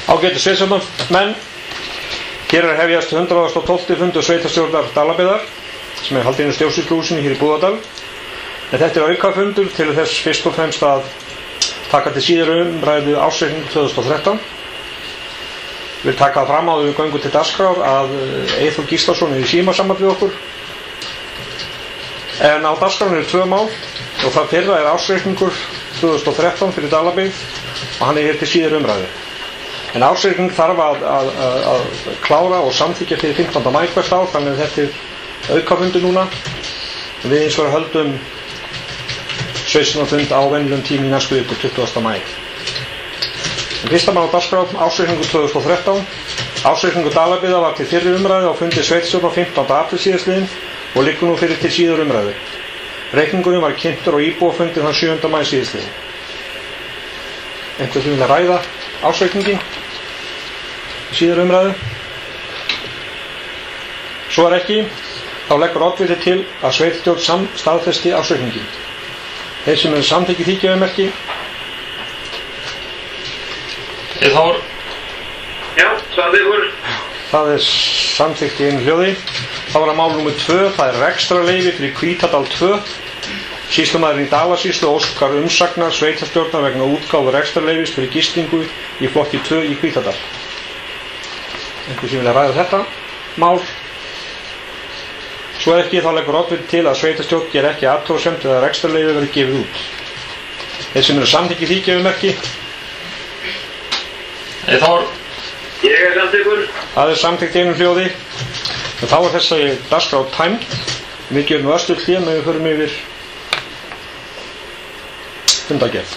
Ágætu sveitarstjórnarmenn, hér hefjast 112. fundur sveitarstjórnar Dalabyggðar sem haldinn í stjórnsýsluhúsinu hér í Búðardal. En þetta aukafundur til þess fyrst og fremst að taka til síðari umræðu ársreikning 2013. Ég vil taka það fram áður við göngum til dagskrár að Eyþór Gíslason í símasamband við okkur. En á dagskránni eru 2 mál og það fyrra ársreikningur 2013 fyrir Dalabyggð og hann hér til síðari umræðu. En ársreikning þarf að klára og samþykkja fyrir 15. maí hvert ár, þannig að þetta aukafundur núna. Við eins og höldum sveitarstjórnarfund á venjulegum tíma í næstu viku 20. maí. En fyrsta mál á dagskrá, ársreikningur 2013. Ársreikningur Dalabyggðar var til fyrri umræðu á fundi sveitarstjórnar 15. apríl síðastliðinn og liggur nú fyrir til síðar umræðu. Reikningurinn var kynntur á íbúafundi þann 7. maí síðastliðinn. Einhver sem vilja ræða ársreikningin síðar umræðu? Svo ekki, þá leggur oddviti til að sveitarstjórn staðfesti ársreikningin. Þeir sem eru samþykki því gefumerki. Eyþór. Já, samþykkur. Það samþykkt í einu hljóði. Þá var það mál nr. 2, það rekstrarleyfi fyrir Hvítadal 2. Sýslumaðurinn í Dalasýslu óskar umsagnar sveitarstjórnar vegna útgáfu rekstrarleyfis fyrir gistingu í flokki 2 í Hvítadal. Einhver sem vilja ræða þetta mál? Svo ekki, þá leggur oddviti til að sveitarstjórn ger ekki athugasemd eða rekstrarleyfi verður gefið út. Þeir sem eru samþykki því gefumerki. Eyþór. Ég samþykkur. Það samþykkt í einu hljóði. En þá þessi dagskrá tæmd. Við gerum östull hlé með við förum yfir fundargerð.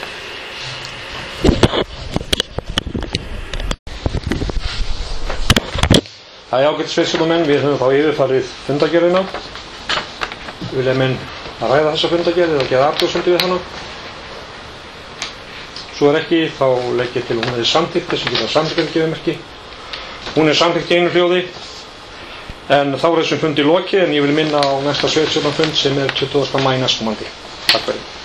Það ágætu sveitarstjórnarmenn, við höfum þá yfirfarið fundargerðina. Vilja menn að ræða þessa fundargerð eða gera athugasemdir við hana? Svo ekki, þá legg ég til að hún samþykkt, þessum geta samþykkt gefumerki. Hún samþykkt í einu hljóði. En þá þessum fundi lokið, en ég vil minna á næsta sveitarstjórnarfund sem 20. maí næstkomandi. Takk fyrir.